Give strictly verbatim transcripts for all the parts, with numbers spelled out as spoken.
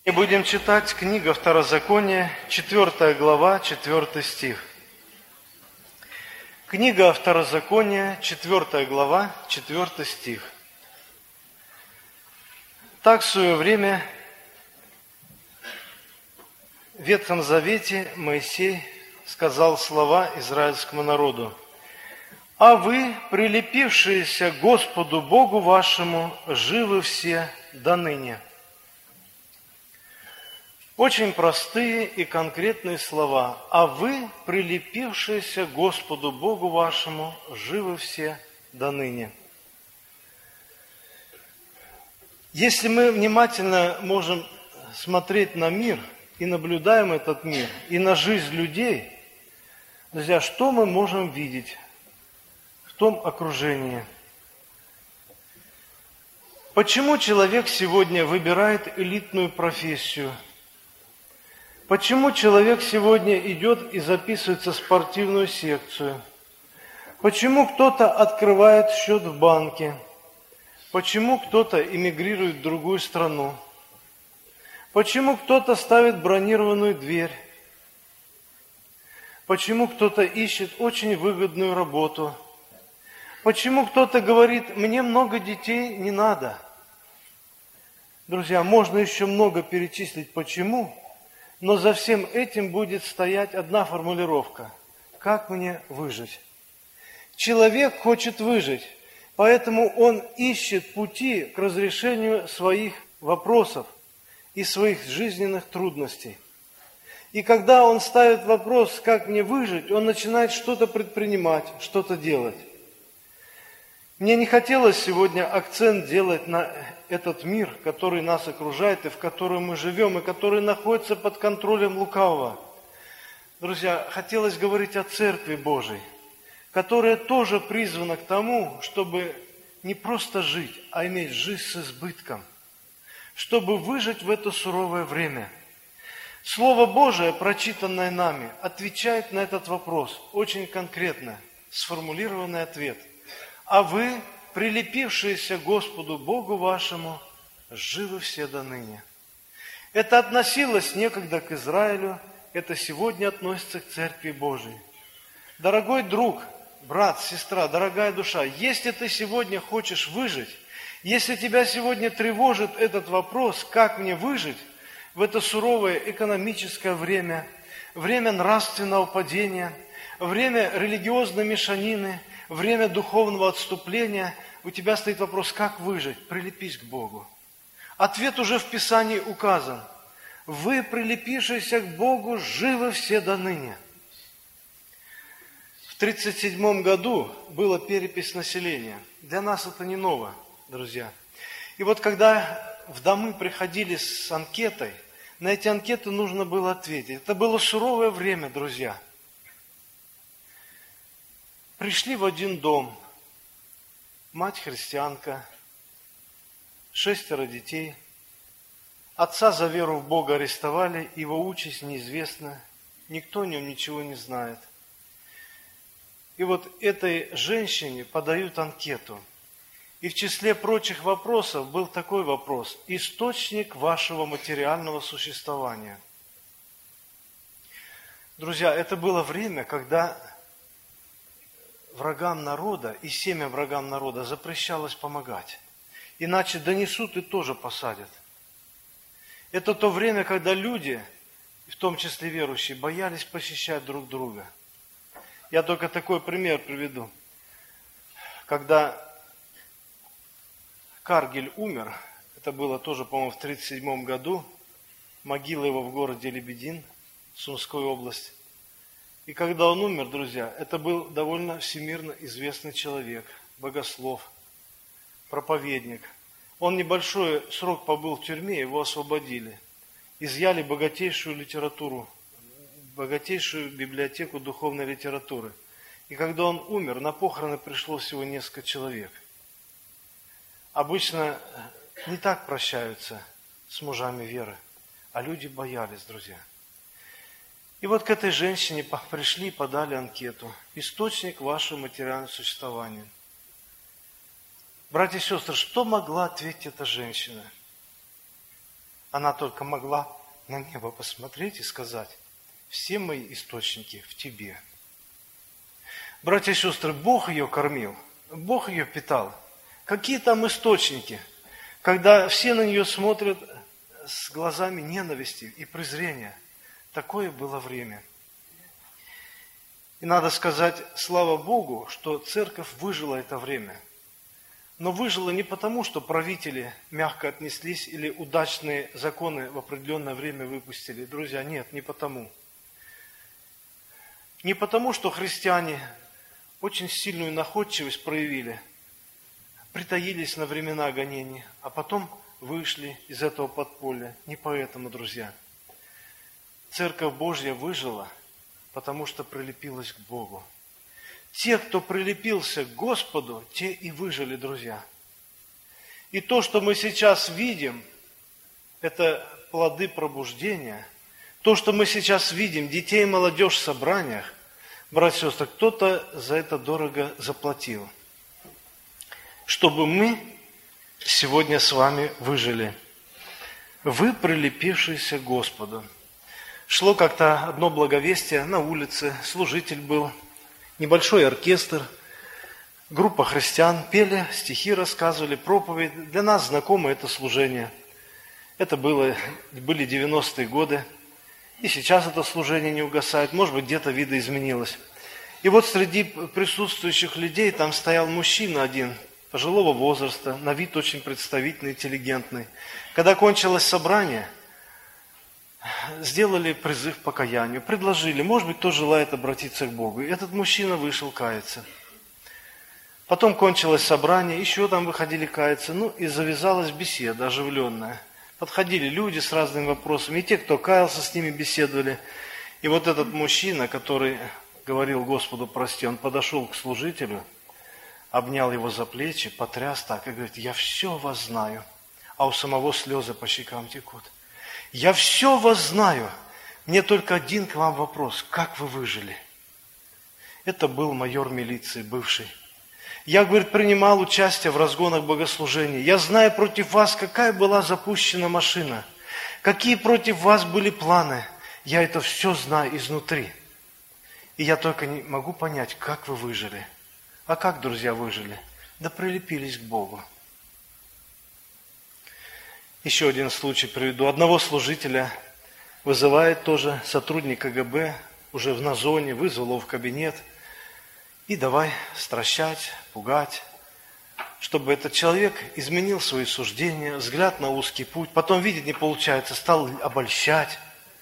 И будем читать книга Второзакония, четвёртая глава, четвёртый стих. Книга Второзакония, четвёртая глава, четвёртый стих. Так в свое время в Ветхом Завете Моисей сказал слова израильскому народу: «А вы, прилепившиеся к Господу Богу вашему, живы все до ныне». Очень простые и конкретные слова. «А вы, прилепившиеся к Господу Богу вашему, живы все до ныне». Если мы внимательно можем смотреть на мир и наблюдаем этот мир, и на жизнь людей, друзья, что мы можем видеть в том окружении? Почему человек сегодня выбирает элитную профессию? Почему человек сегодня идет и записывается в спортивную секцию? Почему кто-то открывает счет в банке? Почему кто-то эмигрирует в другую страну? Почему кто-то ставит бронированную дверь? Почему кто-то ищет очень выгодную работу? Почему кто-то говорит: «Мне много детей не надо»? Друзья, можно еще много перечислить почему, но за всем этим будет стоять одна формулировка: как мне выжить? Человек хочет выжить, поэтому он ищет пути к разрешению своих вопросов и своих жизненных трудностей. И когда он ставит вопрос, как мне выжить, он начинает что-то предпринимать, что-то делать. Мне не хотелось сегодня акцент делать на этот мир, который нас окружает и в котором мы живем, и который находится под контролем лукавого. Друзья, хотелось говорить о Церкви Божией, которая тоже призвана к тому, чтобы не просто жить, а иметь жизнь с избытком, чтобы выжить в это суровое время. Слово Божие, прочитанное нами, отвечает на этот вопрос очень конкретно, сформулированный ответ. А вы, прилепившиеся к Господу Богу вашему, живы все до ныне. Это относилось некогда к Израилю, это сегодня относится к Церкви Божией. Дорогой друг, брат, сестра, дорогая душа, если ты сегодня хочешь выжить, если тебя сегодня тревожит этот вопрос, как мне выжить в это суровое экономическое время, время нравственного падения, время религиозной мешанины, время духовного отступления, у тебя стоит вопрос, как выжить? Прилепись к Богу. Ответ уже в Писании указан. Вы, прилепившиеся к Богу, живы все до ныне. В тридцать седьмом году была перепись населения. Для нас это не ново, друзья. И вот когда в домы приходили с анкетой, на эти анкеты нужно было ответить. Это было суровое время, друзья. Пришли в один дом, мать христианка, шестеро детей. Отца за веру в Бога арестовали, его участь неизвестна, никто о нем ничего не знает. И вот этой женщине подают анкету. И в числе прочих вопросов был такой вопрос: источник вашего материального существования. Друзья, это было время, когда врагам народа и семьям врагам народа запрещалось помогать. Иначе донесут и тоже посадят. Это то время, когда люди, в том числе верующие, боялись посещать друг друга. Я только такой пример приведу. Когда Каргиль умер, это было тоже, по-моему, в тридцать седьмом году, могила его в городе Лебедин, Сумской области. И когда он умер, друзья, это был довольно всемирно известный человек, богослов, проповедник. Он небольшой срок побыл в тюрьме, его освободили. Изъяли богатейшую литературу, богатейшую библиотеку духовной литературы. И когда он умер, на похороны пришло всего несколько человек. Обычно не так прощаются с мужами веры, а люди боялись, друзья. И вот к этой женщине пришли и подали анкету. Источник вашего материального существования. Братья и сестры, что могла ответить эта женщина? Она только могла на небо посмотреть и сказать: все мои источники в тебе. Братья и сестры, Бог ее кормил, Бог ее питал. Какие там источники, когда все на нее смотрят с глазами ненависти и презрения? Такое было время. И надо сказать, слава Богу, что церковь выжила это время. Но выжила не потому, что правители мягко отнеслись или удачные законы в определенное время выпустили. Друзья, нет, не потому. Не потому, что христиане очень сильную находчивость проявили, притаились на времена гонений, а потом вышли из этого подполья. Не поэтому, друзья. Церковь Божья выжила, потому что прилепилась к Богу. Те, кто прилепился к Господу, те и выжили, друзья. И то, что мы сейчас видим, это плоды пробуждения. То, что мы сейчас видим, детей и молодежь в собраниях, братья и сестры, кто-то за это дорого заплатил. Чтобы мы сегодня с вами выжили. Вы, прилепившиеся к Господу. Шло как-то одно благовестие на улице, служитель был, небольшой оркестр, группа христиан пели, стихи рассказывали, проповедь. Для нас знакомо это служение. Это было, были девяностые годы. И сейчас это служение не угасает. Может быть, где-то видоизменилось. И вот среди присутствующих людей там стоял мужчина один, пожилого возраста, на вид очень представительный, интеллигентный. Когда кончилось собрание, сделали призыв к покаянию, предложили, может быть, кто желает обратиться к Богу. И этот мужчина вышел каяться. Потом кончилось собрание, еще там выходили каяться, ну и завязалась беседа оживленная. Подходили люди с разными вопросами, и те, кто каялся, с ними беседовали. И вот этот мужчина, который говорил Господу прости, он подошел к служителю, обнял его за плечи, потряс так и говорит: я все вас знаю. А у самого слезы по щекам текут. Я все вас знаю, мне только один к вам вопрос: как вы выжили? Это был майор милиции, бывший. Я, говорит, принимал участие в разгонах богослужений. Я знаю против вас, какая была запущена машина, какие против вас были планы. Я это все знаю изнутри. И я только не могу понять, как вы выжили. А как, друзья, выжили? Да прилепились к Богу. Еще один случай приведу. Одного служителя вызывает тоже сотрудник КГБ, уже в назоне, вызвал его в кабинет. И давай стращать, пугать, чтобы этот человек изменил свои суждения, взгляд на узкий путь. Потом видеть не получается, стал обольщать.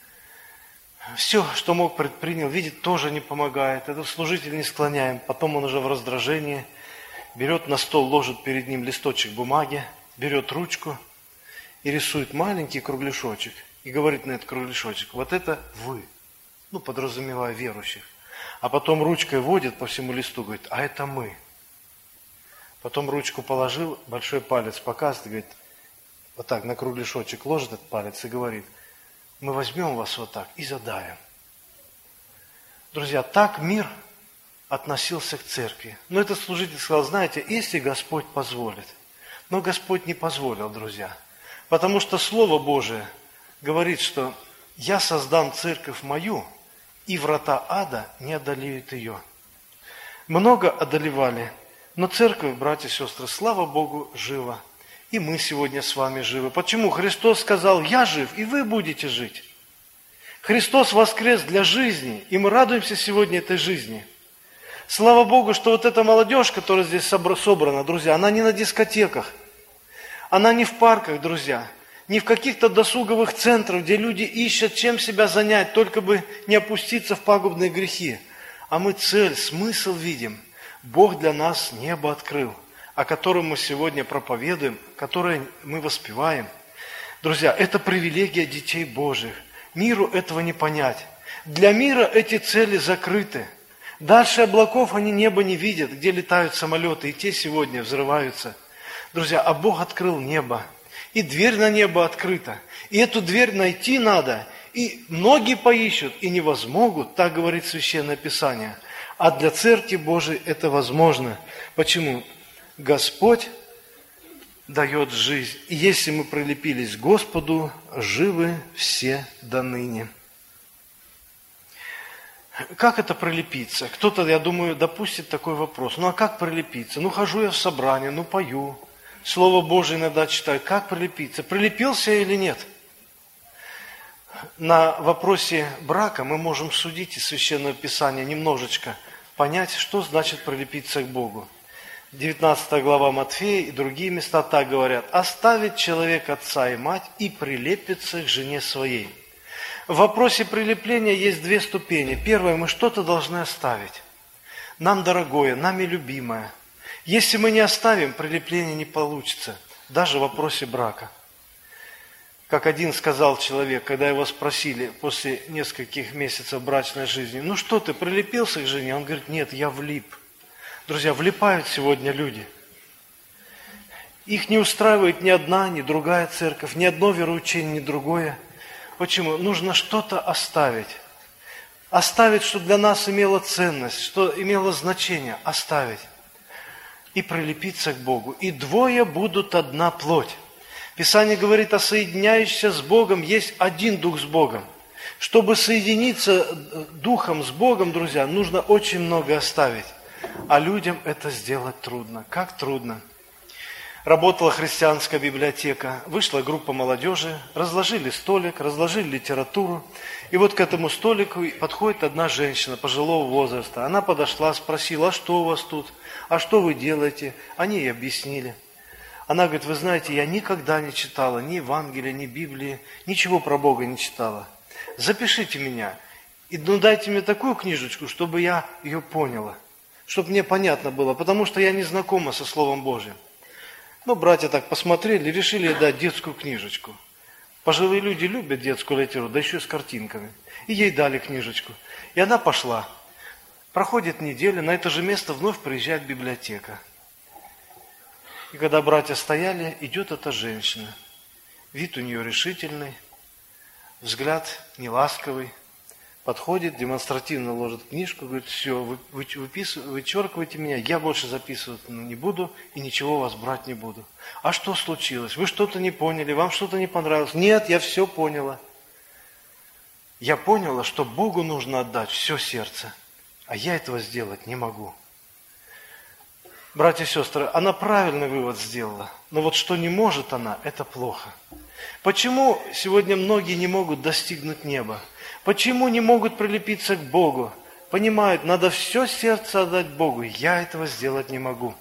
Все, что мог, предпринял, видеть тоже не помогает. Этот служитель не склоняем. Потом он уже в раздражении берет на стол, ложит перед ним листочек бумаги, берет ручку и рисует маленький кругляшочек. И говорит на этот кругляшочек: вот это вы. Ну, подразумевая верующих. А потом ручкой водит по всему листу, говорит: а это мы. Потом ручку положил, большой палец показывает, говорит, вот так на кругляшочек ложит этот палец и говорит: мы возьмем вас вот так и задавим. Друзья, так мир относился к церкви. Но этот служитель сказал: знаете, если Господь позволит. Но Господь не позволил, друзья. Потому что Слово Божие говорит, что я создам церковь мою, и врата ада не одолеют ее. Много одолевали, но церковь, братья и сестры, слава Богу, жива. И мы сегодня с вами живы. Почему? Христос сказал: я жив, и вы будете жить. Христос воскрес для жизни, и мы радуемся сегодня этой жизни. Слава Богу, что вот эта молодежь, которая здесь собрана, друзья, она не на дискотеках, она не в парках, друзья, не в каких-то досуговых центрах, где люди ищут, чем себя занять, только бы не опуститься в пагубные грехи. А мы цель, смысл видим. Бог для нас небо открыл, о котором мы сегодня проповедуем, которое мы воспеваем. Друзья, это привилегия детей Божьих. Миру этого не понять. Для мира эти цели закрыты. Дальше облаков они небо не видят, где летают самолеты, и те сегодня взрываются. Друзья, а Бог открыл небо. И дверь на небо открыта. И эту дверь найти надо. И многие поищут, и не возмогут, так говорит Священное Писание. А для Церкви Божией это возможно. Почему? Господь дает жизнь. И если мы прилепились к Господу, живы все до ныне. Как это прилепиться? Кто-то, я думаю, допустит такой вопрос. Ну а как прилепиться? Ну хожу я в собрание, ну пою, Слово Божие иногда читаю. Как прилепиться? Прилепился я или нет? На вопросе брака мы можем судить из Священного Писания немножечко, понять, что значит прилепиться к Богу. девятнадцатая глава Матфея и другие места так говорят. «Оставит человек отца и мать и прилепится к жене своей». В вопросе прилепления есть две ступени. Первое, мы что-то должны оставить. Нам дорогое, нами любимое. Если мы не оставим, прилепление не получится. Даже в вопросе брака. Как один сказал человек, когда его спросили после нескольких месяцев брачной жизни, ну что ты, прилепился к жене? Он говорит, нет, я влип. Друзья, влипают сегодня люди. Их не устраивает ни одна, ни другая церковь, ни одно вероучение, ни другое. Почему? Нужно что-то оставить. Оставить, что для нас имело ценность, что имело значение. Оставить. И прилепиться к Богу. И двое будут одна плоть. Писание говорит, о соединяющихся с Богом есть один дух с Богом. Чтобы соединиться духом с Богом, друзья, нужно очень много оставить. А людям это сделать трудно. Как трудно? Работала христианская библиотека, вышла группа молодежи, разложили столик, разложили литературу. И вот к этому столику подходит одна женщина пожилого возраста. Она подошла, спросила, а что у вас тут? А что вы делаете? Они ей объяснили. Она говорит, вы знаете, я никогда не читала ни Евангелия, ни Библии, ничего про Бога не читала. Запишите меня и ну, дайте мне такую книжечку, чтобы я ее поняла, чтобы мне понятно было, потому что я не знакома со Словом Божьим. Ну, братья так посмотрели, решили дать детскую книжечку. Пожилые люди любят детскую литературу, да еще с картинками. И ей дали книжечку. И она пошла. Проходит неделя, на это же место вновь приезжает библиотека. И когда братья стояли, идет эта женщина. Вид у нее решительный, взгляд неласковый. Подходит, демонстративно ложит книжку, говорит, все, вы, вы, выпис, вычеркивайте меня, я больше записывать не буду и ничего у вас брать не буду. А что случилось? Вы что-то не поняли, вам что-то не понравилось? Нет, я все поняла. Я поняла, что Богу нужно отдать все сердце, а я этого сделать не могу. Братья и сестры, она правильный вывод сделала, но вот что не может она, это плохо. Почему сегодня многие не могут достигнуть неба? Почему не могут прилепиться к Богу? Понимают, надо все сердце отдать Богу. Я этого сделать не могу.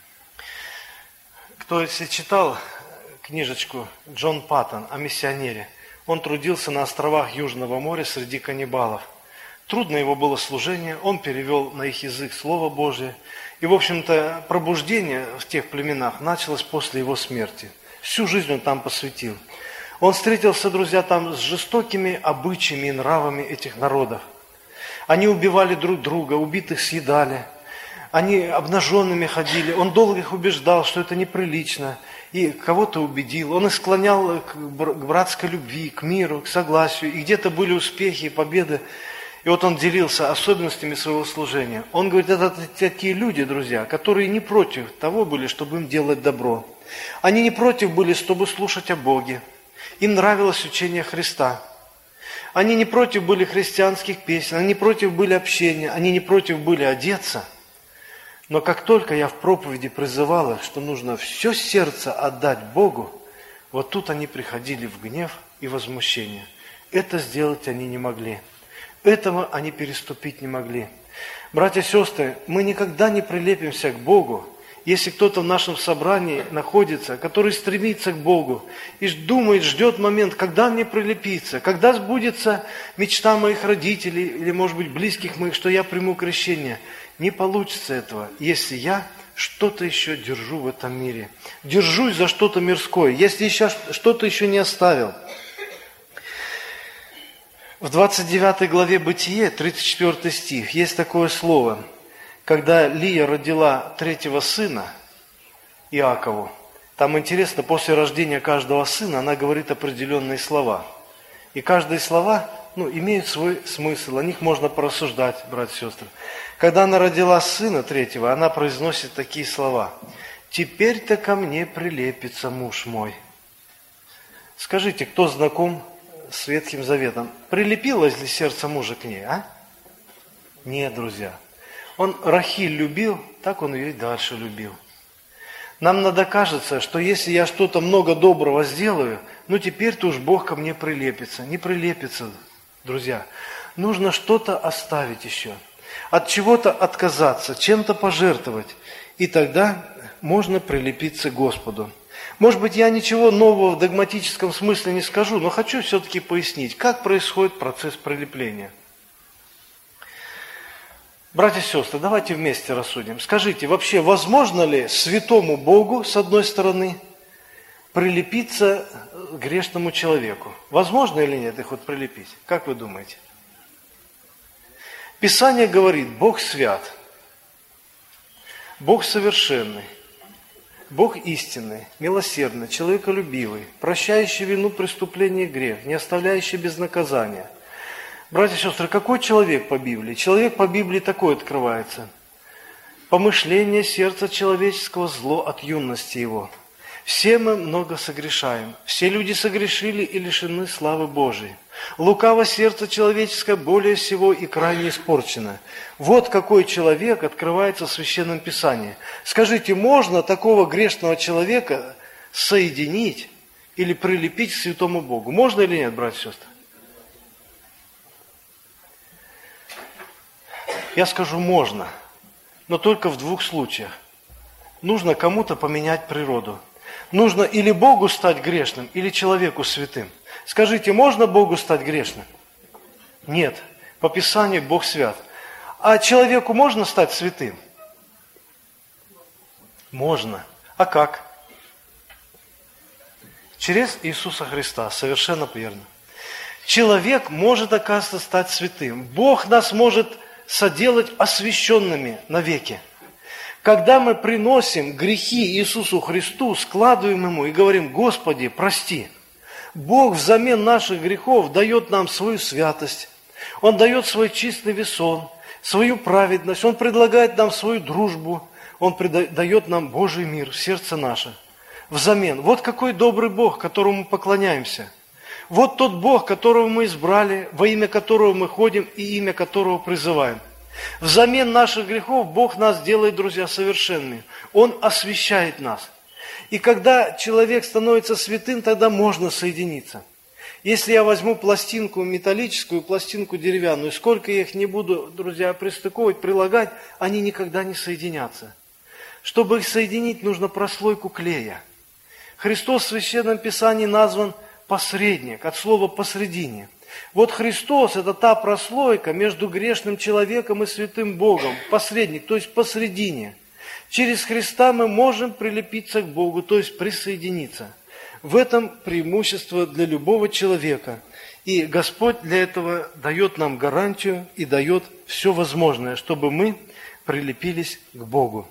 Кто если читал книжечку Джон Паттон о миссионере, он трудился на островах Южного моря среди каннибалов. Трудно его было служение, он перевел на их язык Слово Божие. И, в общем-то, пробуждение в тех племенах началось после его смерти. Всю жизнь он там посвятил. Он встретился, друзья, там с жестокими обычаями и нравами этих народов. Они убивали друг друга, убитых съедали. Они обнаженными ходили. Он долго их убеждал, что это неприлично. И кого-то убедил. Он их склонял к братской любви, к миру, к согласию. И где-то были успехи и победы. И вот он делился особенностями своего служения. Он говорит, это такие люди, друзья, которые не против того были, чтобы им делать добро. Они не против были, чтобы слушать о Боге. Им нравилось учение Христа. Они не против были христианских песен, они не против были общения, они не против были одеться. Но как только я в проповеди призывал их, что нужно все сердце отдать Богу, вот тут они приходили в гнев и возмущение. Это сделать они не могли. Этого они переступить не могли. Братья и сестры, мы никогда не прилепимся к Богу, если кто-то в нашем собрании находится, который стремится к Богу и думает, ждет момент, когда мне прилепиться, когда сбудется мечта моих родителей или, может быть, близких моих, что я приму крещение. Не получится этого, если я что-то еще держу в этом мире. Держусь за что-то мирское, если еще что-то еще не оставил. В двадцать девятой главе Бытие, тридцать четвёртый стих, есть такое слово. Когда Лия родила третьего сына, Иакову, там интересно, после рождения каждого сына она говорит определенные слова. И каждые слова, ну, имеют свой смысл, о них можно порассуждать, братья и сестры. Когда она родила сына третьего, она произносит такие слова. теперь-то ко мне прилепится муж мой. Скажите, кто знаком с Ветхим Заветом? Прилепилось ли сердце мужа к ней, а? Нет, друзья. Он Рахиль любил, так он ее и дальше любил. Нам надо кажется, что если я что-то много доброго сделаю, ну теперь-то уж Бог ко мне прилепится. Не прилепится, друзья. Нужно что-то оставить еще. От чего-то отказаться, чем-то пожертвовать. И тогда можно прилепиться к Господу. Может быть, я ничего нового в догматическом смысле не скажу, но хочу все-таки пояснить, как происходит процесс прилепления. Братья и сестры, давайте вместе рассудим. Скажите, вообще возможно ли святому Богу, с одной стороны, прилепиться к грешному человеку? Возможно или нет их вот прилепить? Как вы думаете? Писание говорит, Бог свят, Бог совершенный, Бог истинный, милосердный, человеколюбивый, прощающий вину, преступление и грех, не оставляющий без наказания. Братья и сестры, какой человек по Библии? Человек по Библии такой открывается. Помышление сердца человеческого, зло от юности его. Все мы много согрешаем. Все люди согрешили и лишены славы Божией. Лукаво сердце человеческое более всего и крайне испорчено. Вот какой человек открывается в Священном Писании. Скажите, можно такого грешного человека соединить или прилепить к святому Богу? Можно или нет, братья и сестры? Я скажу, можно, но только в двух случаях. Нужно кому-то поменять природу. Нужно или Богу стать грешным, или человеку святым. Скажите, можно Богу стать грешным? Нет. По Писанию Бог свят. А человеку можно стать святым? Можно. А как? Через Иисуса Христа. Совершенно верно. Человек может, оказывается, стать святым. Бог нас может соделать освященными навеки. Когда мы приносим грехи Иисусу Христу, складываем Ему и говорим, Господи, прости, Бог взамен наших грехов дает нам свою святость, Он дает свой чистый весон, свою праведность, Он предлагает нам свою дружбу, Он дает нам Божий мир в сердце наше. Взамен. Вот какой добрый Бог, которому мы поклоняемся. Вот тот Бог, которого мы избрали, во имя которого мы ходим и имя которого призываем. Взамен наших грехов Бог нас делает, друзья, совершенными. Он освящает нас. И когда человек становится святым, тогда можно соединиться. Если я возьму пластинку металлическую, пластинку деревянную, сколько я их не буду, друзья, пристыковывать, прилагать, они никогда не соединятся. Чтобы их соединить, нужно прослойку клея. Христос в Священном Писании назван посредник, от слова «посредине». Вот Христос – это та прослойка между грешным человеком и святым Богом, посредник, то есть посредине. Через Христа мы можем прилепиться к Богу, то есть присоединиться. В этом преимущество для любого человека. И Господь для этого дает нам гарантию и дает все возможное, чтобы мы прилепились к Богу.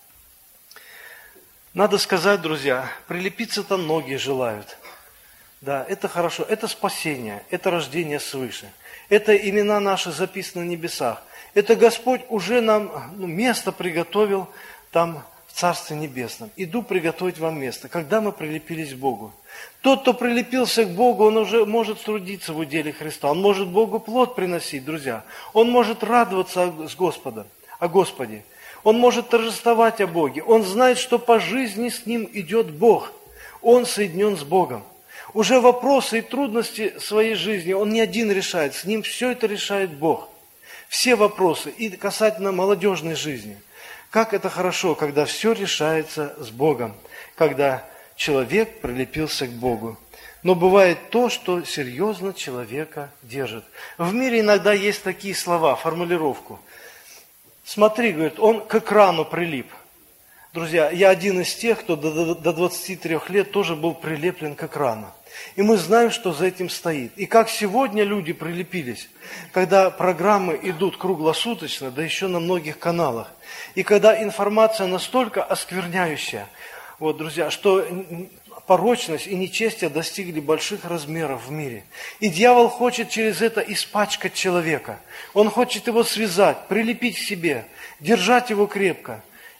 Надо сказать, друзья, прилепиться-то многие желают. Да, это хорошо, это спасение, это рождение свыше. Это имена наши записаны на небесах. Это Господь уже нам ну, место приготовил там в Царстве Небесном. Иду приготовить вам место, когда мы прилепились к Богу. Тот, кто прилепился к Богу, он уже может трудиться в уделе Христа. Он может Богу плод приносить, друзья. Он может радоваться с Господом, о Господе. Он может торжествовать о Боге. Он знает, что по жизни с ним идет Бог. Он соединен с Богом. Уже вопросы и трудности своей жизни он не один решает, с ним все это решает Бог. Все вопросы, и касательно молодежной жизни. Как это хорошо, когда все решается с Богом, когда человек прилепился к Богу. Но бывает то, что серьезно человека держит. В мире иногда есть такие слова, формулировку. Смотри, говорит, он к экрану прилип. Друзья, я один из тех, кто до двадцати трёх лет тоже был прилеплен к экрану. И мы знаем, что за этим стоит. И как сегодня люди прилепились, когда программы идут круглосуточно, да еще на многих каналах. И когда информация настолько оскверняющая, вот, друзья, что порочность и нечестие достигли больших размеров в мире. И дьявол хочет через это испачкать человека. Он хочет его связать, прилепить к себе, держать его крепко.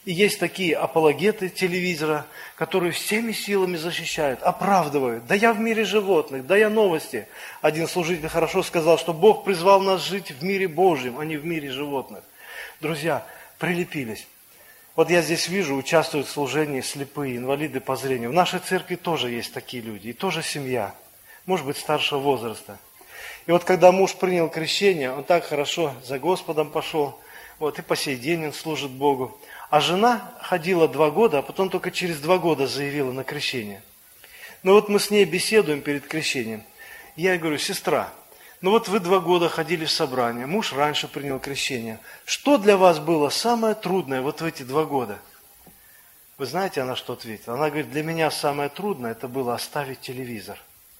И есть такие апологеты телевизора, которые всеми силами защищают, оправдывают. Да я в мире животных, да я новости. Один служитель хорошо сказал, что Бог призвал нас жить в мире Божьем, а не в мире животных. Друзья, прилепились. Вот я здесь вижу, участвуют в служении слепые, инвалиды по зрению. В нашей церкви тоже есть такие люди, и тоже семья, может быть, старшего возраста. И вот когда муж принял крещение, он так хорошо за Господом пошел, вот, и по сей день он служит Богу. А жена ходила два года, а потом только через два года заявила на крещение. Ну вот мы с ней беседуем перед крещением. Я ей говорю: сестра, ну вот вы два года ходили в собрание, муж раньше принял крещение. Что для вас было самое трудное вот в эти два года? Вы знаете, она что ответила? Она говорит: для меня самое трудное это было оставить телевизор.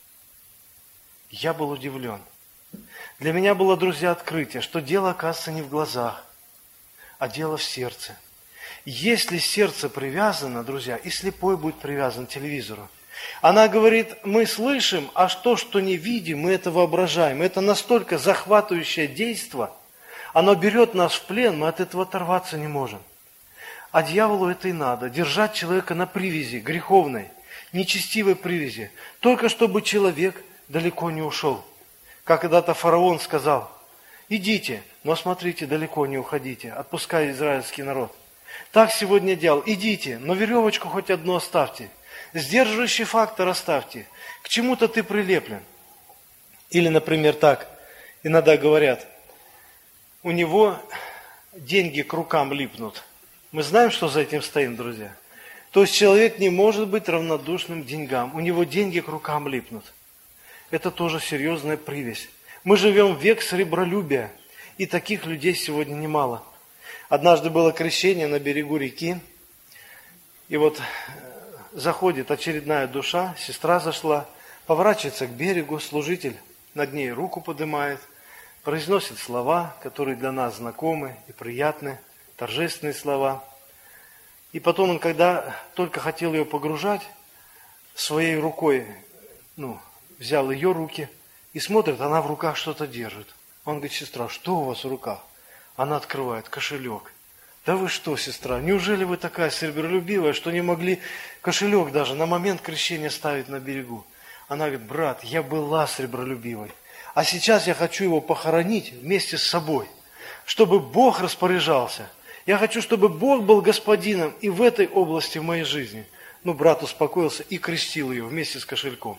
Я был удивлен. Для меня было, друзья, открытие, что дело, оказывается, не в глазах, а дело в сердце. Если сердце привязано, друзья, и слепой будет привязан к телевизору. Она говорит: мы слышим, а то, что не видим, мы это воображаем. Это настолько захватывающее действие, оно берет нас в плен, мы от этого оторваться не можем. А дьяволу это и надо, держать человека на привязи, греховной, нечестивой привязи, только чтобы человек далеко не ушел. Как когда-то фараон сказал: идите, но смотрите, далеко не уходите, отпускай израильский народ. Так сегодня дьявол: идите, но веревочку хоть одну оставьте, сдерживающий фактор оставьте, к чему-то ты прилеплен. Или, например, так, иногда говорят: у него деньги к рукам липнут. Мы знаем, что за этим стоим, друзья. То есть человек не может быть равнодушным к деньгам, у него деньги к рукам липнут. Это тоже серьезная привязь. Мы живем в век сребролюбия, и таких людей сегодня немало. Однажды было крещение на берегу реки, и вот заходит очередная душа, сестра зашла, поворачивается к берегу, служитель над ней руку поднимает, произносит слова, которые для нас знакомы и приятны, торжественные слова. И потом он, когда только хотел ее погружать, своей рукой, ну, взял ее руки и смотрит, она в руках что-то держит. Он говорит: сестра, что у вас в руках? Она открывает: кошелек. Да вы что, сестра, неужели вы такая сребролюбивая, что не могли кошелек даже на момент крещения ставить на берегу? Она говорит: брат, я была сребролюбивой, а сейчас я хочу его похоронить вместе с собой, чтобы Бог распоряжался. Я хочу, чтобы Бог был господином и в этой области в моей жизни. Ну, брат успокоился и крестил ее вместе с кошельком.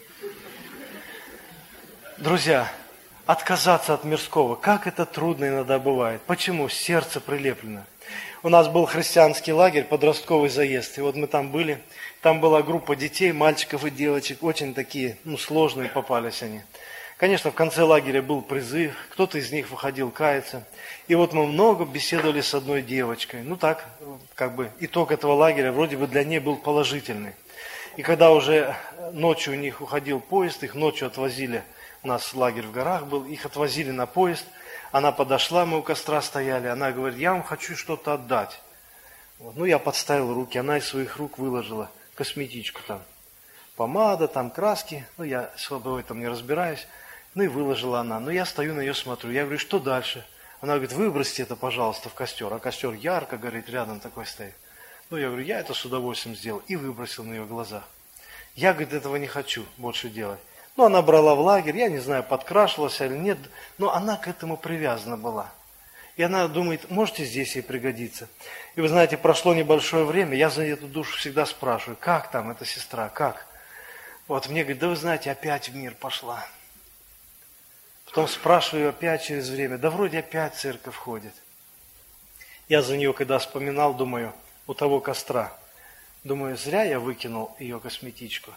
Друзья, отказаться от мирского, как это трудно иногда бывает. Почему? Сердце прилеплено. У нас был христианский лагерь, подростковый заезд, и вот мы там были. Там была группа детей, мальчиков и девочек, очень такие, ну, сложные попались они. Конечно, в конце лагеря был призыв, кто-то из них выходил каяться. И вот мы много беседовали с одной девочкой. Ну так, как бы, итог этого лагеря вроде бы для нее был положительный. И когда уже ночью у них уходил поезд, их ночью отвозили, у нас лагерь в горах был, их отвозили на поезд, она подошла, мы у костра стояли, она говорит: я вам хочу что-то отдать. Вот. Ну, я подставил руки, она из своих рук выложила косметичку там. Помада, там краски, ну, я в этом не разбираюсь. Ну, и выложила она. Ну, я стою на нее, смотрю, я говорю: что дальше? Она говорит: выбросьте это, пожалуйста, в костер. А костер ярко горит, рядом такой стоит. Ну, я говорю: я это с удовольствием сделал. И выбросил на ее глазах. Я, говорит, этого не хочу больше делать. Ну, она брала в лагерь, я не знаю, подкрашивалась или нет, но она к этому привязана была. И она думает: можете здесь ей пригодиться. И вы знаете, прошло небольшое время, я за эту душу всегда спрашиваю: как там эта сестра, как? Вот мне говорит: да вы знаете, опять в мир пошла. Потом спрашиваю опять через время: да вроде опять церковь ходит. Я за нее, когда вспоминал, думаю, у того костра, думаю, зря я выкинул ее косметичку.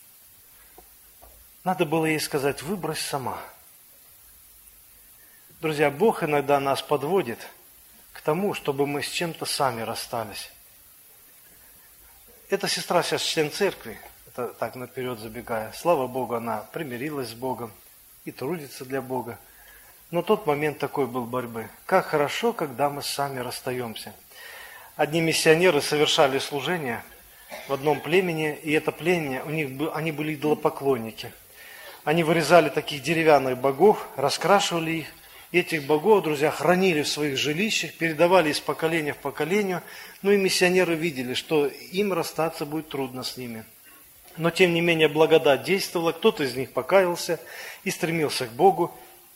Надо было ей сказать: выбрось сама. Друзья, Бог иногда нас подводит к тому, чтобы мы с чем-то сами расстались. Эта сестра сейчас член церкви, это так наперед забегая. Слава Богу, она примирилась с Богом и трудится для Бога. Но тот момент такой был борьбы. Как хорошо, когда мы сами расстаемся. Одни миссионеры совершали служение в одном племени, и это племя, у них, они были идолопоклонники. Они вырезали таких деревянных богов, раскрашивали их Этих богов, друзья, хранили в своих жилищах, передавали из поколения в поколение. Ну и миссионеры видели, что им расстаться будет трудно с ними. Но тем не менее благодать действовала, кто-то из них покаялся и стремился к Богу.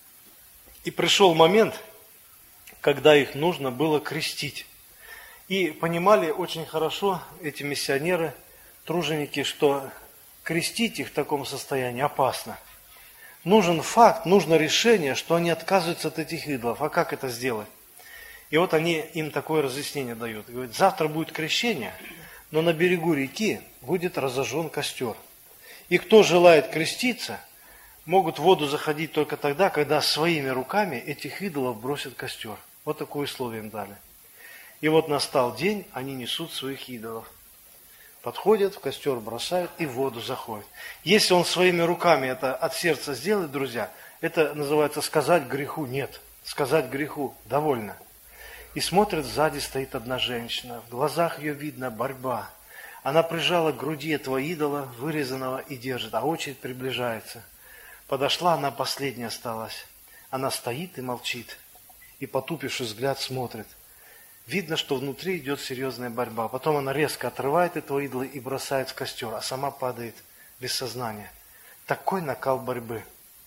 И пришел момент, когда их нужно было крестить. И понимали очень хорошо эти миссионеры, труженики, что крестить их в таком состоянии опасно. Нужен факт, нужно решение, что они отказываются от этих идолов. А как это сделать? И вот они им такое разъяснение дают. Говорят, завтра будет крещение, но на берегу реки будет разожжен костер. И кто желает креститься, могут в воду заходить только тогда, когда своими руками этих идолов бросят в костер. Вот такое условие им дали. И вот настал день, они несут своих идолов. Подходят, в костер бросают и в воду заходят. Если он своими руками это от сердца сделает, друзья, это называется сказать греху нет. Сказать греху довольно. И смотрит, сзади стоит одна женщина. В глазах ее видно борьба. Она прижала к груди этого идола, вырезанного, и держит, а очередь приближается. Подошла, она последняя осталась. Она стоит и молчит. И, потупивший взгляд, смотрит. Видно, что внутри идет серьезная борьба. Потом она резко отрывает этого идола и бросает в костер, а сама падает без сознания. Такой накал борьбы.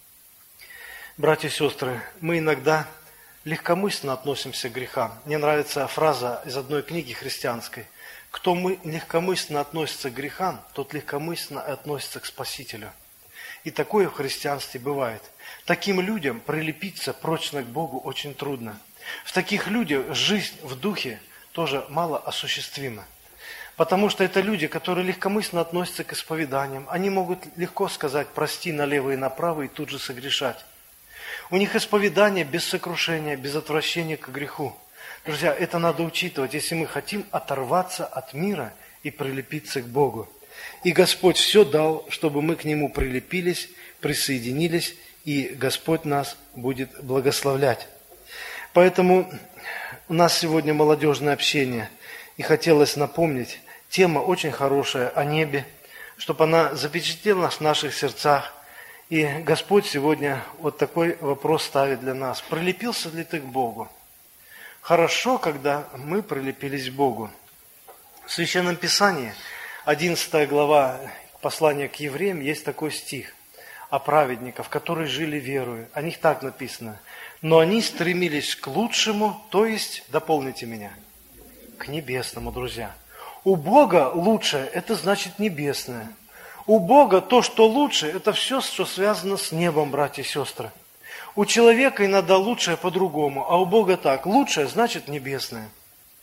Братья и сестры, мы иногда легкомысленно относимся к грехам. Мне нравится фраза из одной книги христианской. Кто мы легкомысленно относится к грехам, тот легкомысленно относится к Спасителю. И такое в христианстве бывает. Таким людям прилепиться прочно к Богу очень трудно. В таких людях жизнь в духе тоже мало осуществима. Потому что это люди, которые легкомысленно относятся к исповеданиям. Они могут легко сказать «прости» налево и направо и тут же согрешать. У них исповедание без сокрушения, без отвращения к греху. Друзья, это надо учитывать, если мы хотим оторваться от мира и прилепиться к Богу. И Господь все дал, чтобы мы к Нему прилепились, присоединились, и Господь нас будет благословлять. Поэтому у нас сегодня молодежное общение, и хотелось напомнить, тема очень хорошая о небе, чтобы она запечатлелась в наших сердцах. И Господь сегодня вот такой вопрос ставит для нас. Прилепился ли ты к Богу? Хорошо, когда мы прилепились к Богу. В Священном Писании, одиннадцатая глава послания к евреям, есть такой стих о праведниках, которые жили верою. О них так написано. Но они стремились к лучшему, то есть, дополните меня, к небесному, друзья. У Бога лучшее, это значит небесное. У Бога то, что лучше, это все, что связано с небом, братья и сестры. У человека иногда лучшее по-другому, а у Бога так. Лучшее значит небесное.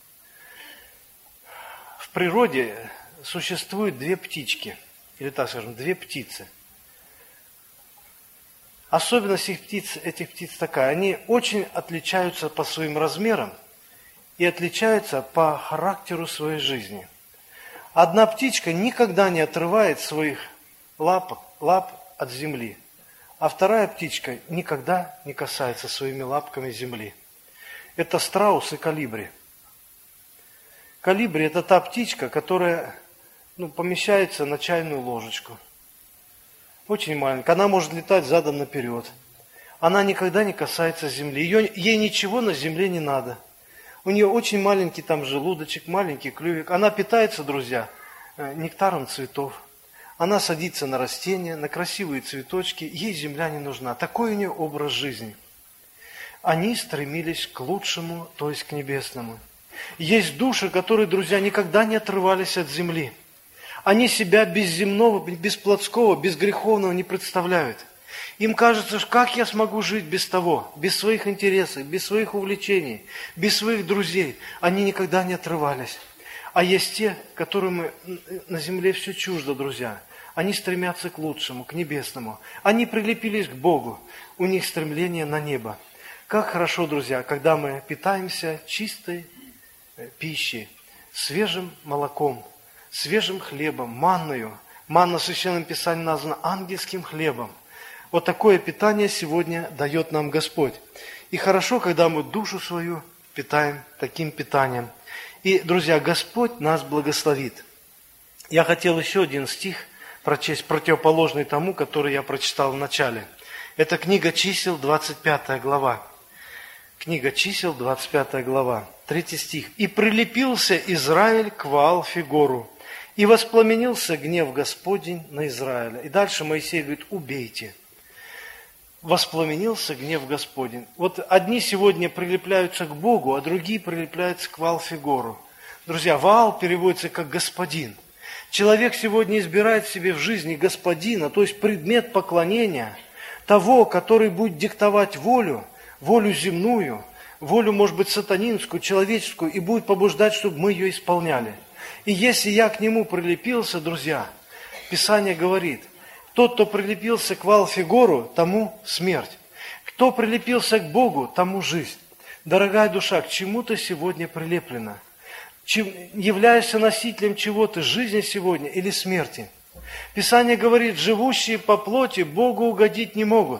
В природе существует две птички, или так скажем, две птицы. Особенность этих птиц, этих птиц такая, они очень отличаются по своим размерам и отличаются по характеру своей жизни. Одна птичка никогда не отрывает своих лап, лап от земли, а вторая птичка никогда не касается своими лапками земли. Это страус и колибри. Колибри – это та птичка, которая ну, помещается на чайную ложечку. Очень маленькая. Она может летать задом наперед. Она никогда не касается земли. Ее, ей ничего на земле не надо. У нее очень маленький там желудочек, маленький клювик. Она питается, друзья, нектаром цветов. Она садится на растения, на красивые цветочки. Ей земля не нужна. Такой у нее образ жизни. Они стремились к лучшему, то есть к небесному. Есть души, которые, друзья, никогда не отрывались от земли. Они себя без земного, без плотского, без греховного не представляют. Им кажется, как я смогу жить без того, без своих интересов, без своих увлечений, без своих друзей. Они никогда не отрывались. А есть те, которым на земле все чуждо, друзья. Они стремятся к лучшему, к небесному. Они прилепились к Богу. У них стремление на небо. Как хорошо, друзья, когда мы питаемся чистой пищей, свежим молоком, свежим хлебом, манною. Манна в Священном Писании названа ангельским хлебом. Вот такое питание сегодня дает нам Господь. И хорошо, когда мы душу свою питаем таким питанием. И, друзья, Господь нас благословит. Я хотел еще один стих прочесть, противоположный тому, который я прочитал в начале. Это книга Чисел, двадцать пятая глава. Книга Чисел, двадцать пятая глава, третий стих. «И прилепился Израиль к Ваал-Фигору, и воспламенился гнев Господень на Израиля». И дальше Моисей говорит: убейте. Воспламенился гнев Господень. Вот одни сегодня прилепляются к Богу, а другие прилепляются к Ваал-Фигору. Друзья, Ваал переводится как господин. Человек сегодня избирает себе в жизни господина, то есть предмет поклонения, того, который будет диктовать волю, волю земную, волю, может быть, сатанинскую, человеческую, и будет побуждать, чтобы мы ее исполняли. И если я к нему прилепился, друзья, Писание говорит: тот, кто прилепился к Ваал-Фигору, тому смерть. Кто прилепился к Богу, тому жизнь. Дорогая душа, к чему ты сегодня прилеплена? Чем, являешься носителем чего-то, жизни сегодня или смерти? Писание говорит: живущие по плоти Богу угодить не могут.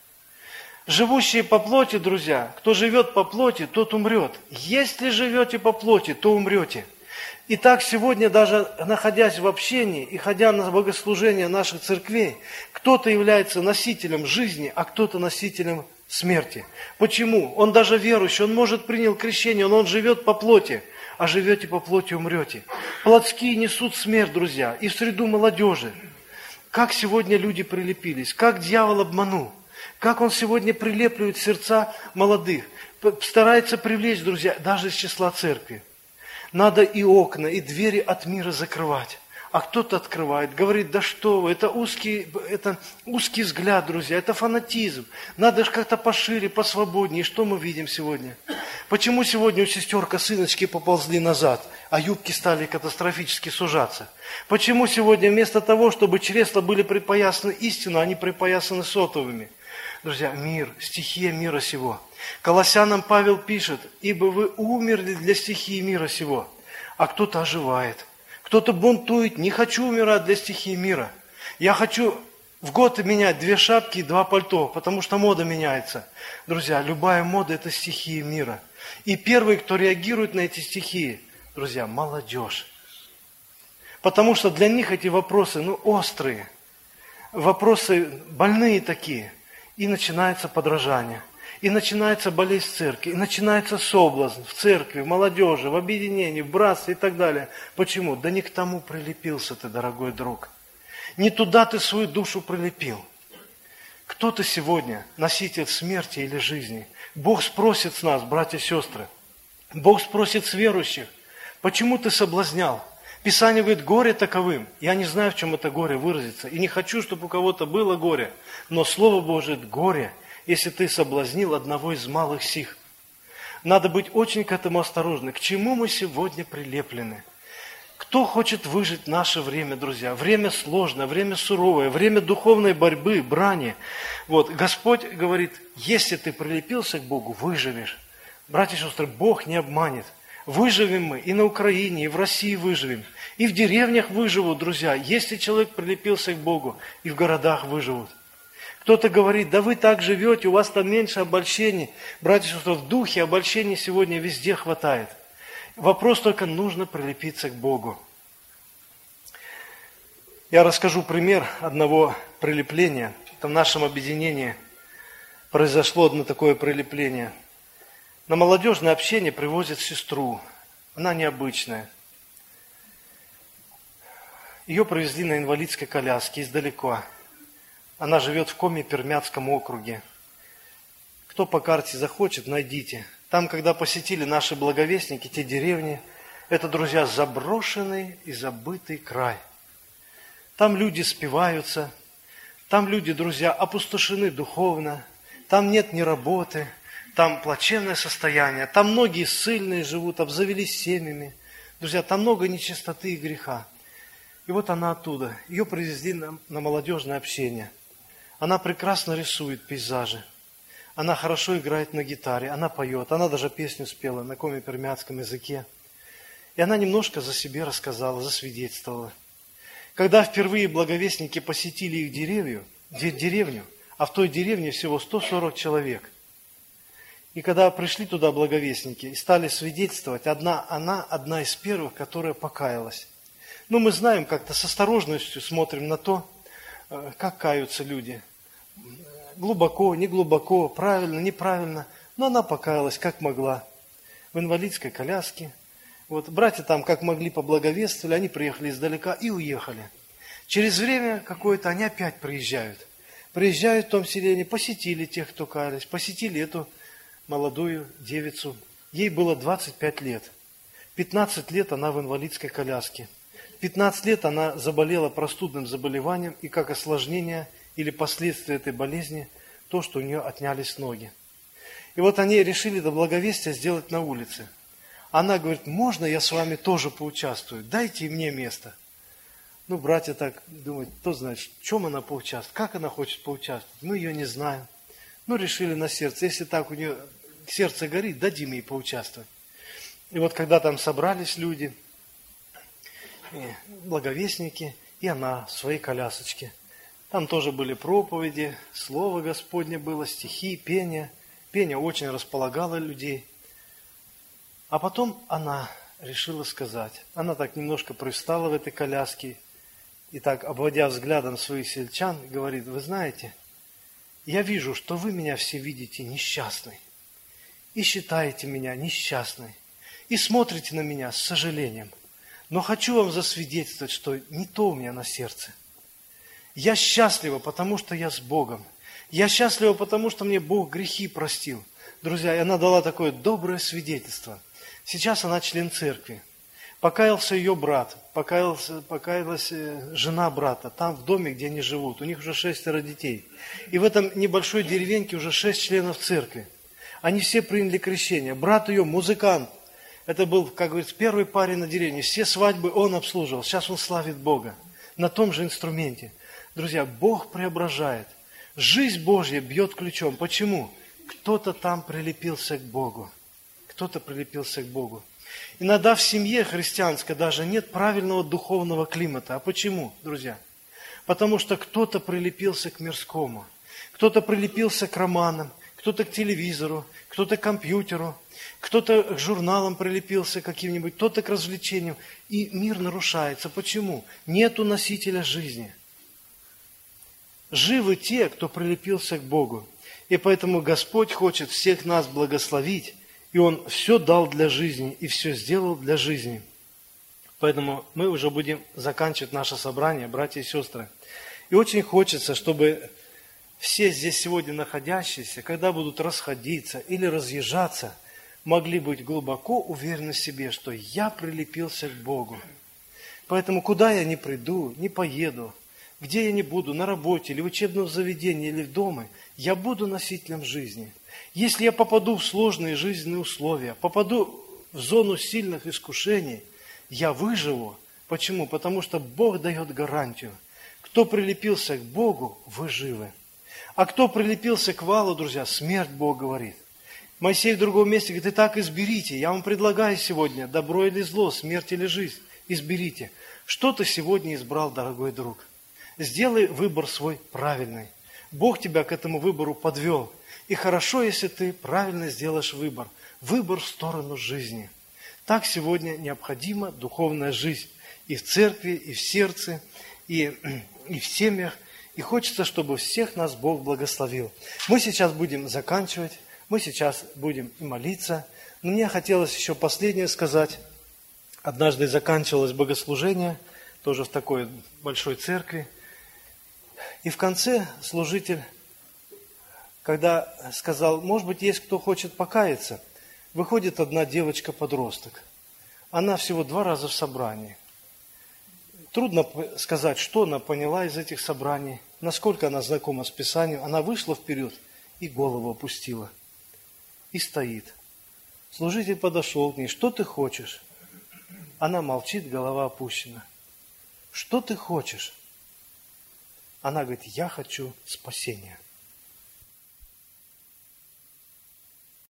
Живущие по плоти, друзья, кто живет по плоти, тот умрет. Если живете по плоти, то умрете. Итак, сегодня, даже находясь в общении и ходя на богослужение наших церквей, кто-то является носителем жизни, а кто-то носителем смерти. Почему? Он даже верующий, он может принял крещение, но он живет по плоти, а живете по плоти, умрете. Плотские несут смерть, друзья, и в среду молодежи. Как сегодня люди прилепились, как дьявол обманул, как он сегодня прилепливает сердца молодых, старается привлечь, друзья, даже из числа церкви. Надо и окна, и двери от мира закрывать. А кто-то открывает, говорит: да что вы, это узкий, это узкий взгляд, друзья, это фанатизм. Надо же как-то пошире, посвободнее. И что мы видим сегодня? Почему сегодня у сестер косыночки поползли назад, а юбки стали катастрофически сужаться? Почему сегодня вместо того, чтобы чресла были припоясаны истину, они припоясаны сотовыми? Друзья, мир, стихия мира сего. Колоссянам Павел пишет: ибо вы умерли для стихии мира сего. А кто-то оживает, кто-то бунтует: не хочу умирать для стихии мира. Я хочу в год менять две шапки и два пальто, потому что мода меняется. Друзья, любая мода – это стихия мира. И первый, кто реагирует на эти стихии, друзья, молодежь. Потому что для них эти вопросы, ну, острые, вопросы больные такие. И начинается подражание, и начинается болезнь церкви, и начинается соблазн в церкви, в молодежи, в объединении, в братстве и так далее. Почему? Да не к тому прилепился ты, дорогой друг. Не туда ты свою душу прилепил. Кто ты сегодня, носитель смерти или жизни? Бог спросит с нас, братья и сестры, Бог спросит с верующих: почему ты соблазнял? Писание говорит: горе таковым. Я не знаю, в чем это горе выразится. И не хочу, чтобы у кого-то было горе. Но Слово Божие – горе, если ты соблазнил одного из малых сих. Надо быть очень к этому осторожны. К чему мы сегодня прилеплены? Кто хочет выжить в наше время, друзья? Время сложное, время суровое, время духовной борьбы, брани. Вот, Господь говорит: если ты прилепился к Богу, выживешь. Братья и сестры, Бог не обманет. Выживем мы и на Украине, и в России выживем, и в деревнях выживут, друзья, если человек прилепился к Богу, и в городах выживут. Кто-то говорит: да вы так живете, у вас там меньше обольщений. Братья и сестры, в духе обольщений сегодня везде хватает. Вопрос только: нужно прилепиться к Богу. Я расскажу пример одного прилепления. В нашем объединении произошло одно такое прилепление. На молодежное общение привозят сестру. Она необычная. Ее привезли на инвалидской коляске издалека. Она живет в Коми-Пермяцком округе. Кто по карте захочет, найдите. Там, когда посетили наши благовестники, те деревни, это, друзья, заброшенный и забытый край. Там люди спиваются, там люди, друзья, опустошены духовно, там нет ни работы, там плачевное состояние, там многие ссыльные живут, обзавелись семьями. Друзья, там много нечистоты и греха. И вот она оттуда. Ее привезли на, на молодежное общение. Она прекрасно рисует пейзажи. Она хорошо играет на гитаре, она поет. Она даже песню спела на коми-пермяцком языке. И она немножко за себя рассказала, засвидетельствовала. Когда впервые благовестники посетили их деревню, деревню, а в той деревне всего сто сорок человек, и когда пришли туда благовестники и стали свидетельствовать, одна, она одна из первых, которая покаялась. Ну, мы знаем, как-то с осторожностью смотрим на то, как каются люди. Глубоко, не глубоко, правильно, неправильно. Но она покаялась, как могла, в инвалидской коляске. Вот, братья там, как могли, поблаговествовали, они приехали издалека и уехали. Через время какое-то они опять приезжают. Приезжают в том селении, посетили тех, кто каялись, посетили эту молодую девицу. Ей было двадцать пять лет. пятнадцать лет она в инвалидской коляске. пятнадцать лет она заболела простудным заболеванием, и как осложнение или последствия этой болезни, то, что у нее отнялись ноги. И вот они решили это благовестие сделать на улице. Она говорит: можно я с вами тоже поучаствую? Дайте мне место. Ну, братья так думают, кто знает, в чем она поучаствует, как она хочет поучаствовать. Мы ее не знаем. Ну, решили на сердце. Если так у нее сердце горит, дадим ей поучаствовать. И вот когда там собрались люди, благовестники, и она в своей колясочке. Там тоже были проповеди, Слово Господне было, стихи, пение. Пение очень располагало людей. А потом она решила сказать. Она так немножко привстала в этой коляске и так, обводя взглядом своих сельчан, говорит: вы знаете, я вижу, что вы меня все видите несчастной и считаете меня несчастной и смотрите на меня с сожалением. Но хочу вам засвидетельствовать, что не то у меня на сердце. Я счастлива, потому что я с Богом. Я счастлива, потому что мне Бог грехи простил. Друзья, и она дала такое доброе свидетельство. Сейчас она член церкви. Покаялся ее брат, покаялся, покаялась жена брата, там в доме, где они живут. У них уже шестеро детей. И в этом небольшой деревеньке уже шесть членов церкви. Они все приняли крещение. Брат ее музыкант. Это был, как говорится, первый парень на деревне. Все свадьбы он обслуживал. Сейчас он славит Бога на том же инструменте. Друзья, Бог преображает. Жизнь Божья бьет ключом. Почему? Кто-то там прилепился к Богу. Кто-то прилепился к Богу. Иногда в семье христианской даже нет правильного духовного климата. А почему, друзья? Потому что кто-то прилепился к мирскому. Кто-то прилепился к романам, кто-то к телевизору, кто-то к компьютеру, кто-то к журналам прилепился каким-нибудь, кто-то к развлечениям. И мир нарушается. Почему? Нету носителя жизни. Живы те, кто прилепился к Богу. И поэтому Господь хочет всех нас благословить, и Он все дал для жизни, и все сделал для жизни. Поэтому мы уже будем заканчивать наше собрание, братья и сестры. И очень хочется, чтобы все здесь сегодня находящиеся, когда будут расходиться или разъезжаться, могли быть глубоко уверены в себе, что я прилепился к Богу. Поэтому куда я ни приду, не поеду, где я не буду, на работе, или в учебном заведении, или в доме, я буду носителем жизни. Если я попаду в сложные жизненные условия, попаду в зону сильных искушений, я выживу. Почему? Потому что Бог дает гарантию. Кто прилепился к Богу, вы живы. А кто прилепился к валу, друзья, смерть, Бог говорит. Моисей в другом месте говорит: итак, изберите. Я вам предлагаю сегодня добро или зло, смерть или жизнь. Изберите. Что ты сегодня избрал, дорогой друг? Сделай выбор свой правильный. Бог тебя к этому выбору подвел. И хорошо, если ты правильно сделаешь выбор. Выбор в сторону жизни. Так сегодня необходима духовная жизнь. И в церкви, и в сердце, и, и в семьях. И хочется, чтобы всех нас Бог благословил. Мы сейчас будем заканчивать. Мы сейчас будем и молиться. Но мне хотелось еще последнее сказать. Однажды заканчивалось богослужение, тоже в такой большой церкви. И в конце служитель, когда сказал: может быть, есть кто хочет покаяться, выходит одна девочка-подросток. Она всего два раза в собрании. Трудно сказать, что она поняла из этих собраний, насколько она знакома с Писанием. Она вышла вперед и голову опустила. И стоит. Служитель подошел к ней: что ты хочешь? Она молчит, голова опущена. Что ты хочешь? Она говорит: я хочу спасения.